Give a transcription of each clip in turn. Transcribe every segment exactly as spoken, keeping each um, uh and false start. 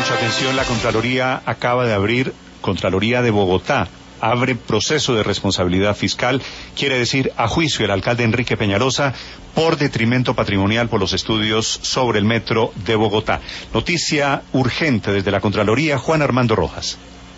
Mucha atención, la Contraloría acaba de abrir, Contraloría de Bogotá, abre proceso de responsabilidad fiscal, quiere decir a juicio el alcalde Enrique Peñalosa por detrimento patrimonial por los estudios sobre el metro de Bogotá. Noticia urgente desde la Contraloría, Juan Armando Rojas.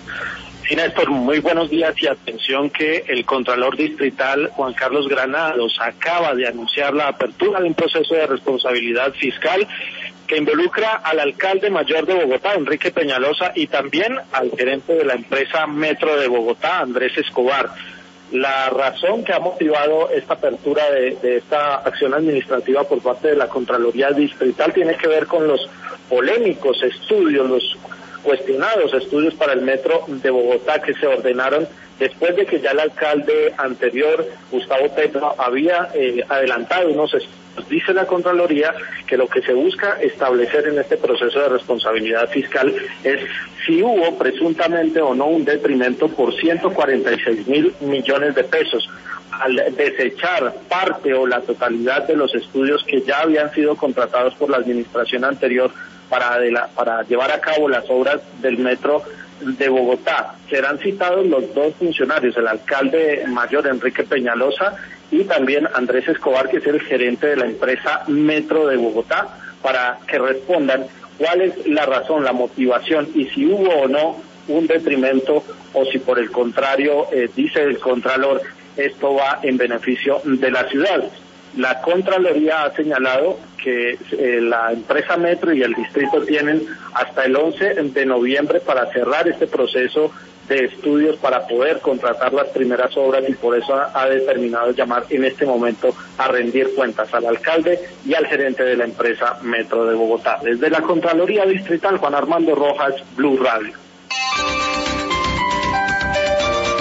Sí, Néstor, muy buenos días y atención que el Contralor Distrital Juan Carlos Granados acaba de anunciar la apertura de un proceso de responsabilidad fiscal que involucra al alcalde mayor de Bogotá, Enrique Peñalosa, y también al gerente de la empresa Metro de Bogotá, Andrés Escobar. La razón que ha motivado esta apertura de, de esta acción administrativa por parte de la Contraloría Distrital tiene que ver con los polémicos estudios, los cuestionados estudios para el Metro de Bogotá que se ordenaron después de que ya el alcalde anterior, Gustavo Petro, había eh, adelantado unos estudios. Dice la Contraloría que lo que se busca establecer en este proceso de responsabilidad fiscal es si hubo presuntamente o no un detrimento por ciento cuarenta y seis mil millones de pesos al desechar parte o la totalidad de los estudios que ya habían sido contratados por la administración anterior para, de la, para llevar a cabo las obras del metro de Bogotá. Serán citados los dos funcionarios, el alcalde mayor Enrique Peñalosa y también Andrés Escobar, que es el gerente de la empresa Metro de Bogotá, para que respondan cuál es la razón, la motivación y si hubo o no un detrimento o si por el contrario, eh, dice el Contralor, esto va en beneficio de la ciudad. La Contraloría ha señalado que eh, la empresa Metro y el distrito tienen hasta el once de noviembre para cerrar este proceso de estudios para poder contratar las primeras obras y por eso ha, ha determinado llamar en este momento a rendir cuentas al alcalde y al gerente de la empresa Metro de Bogotá. Desde la Contraloría Distrital, Juan Armando Rojas, Blue Radio.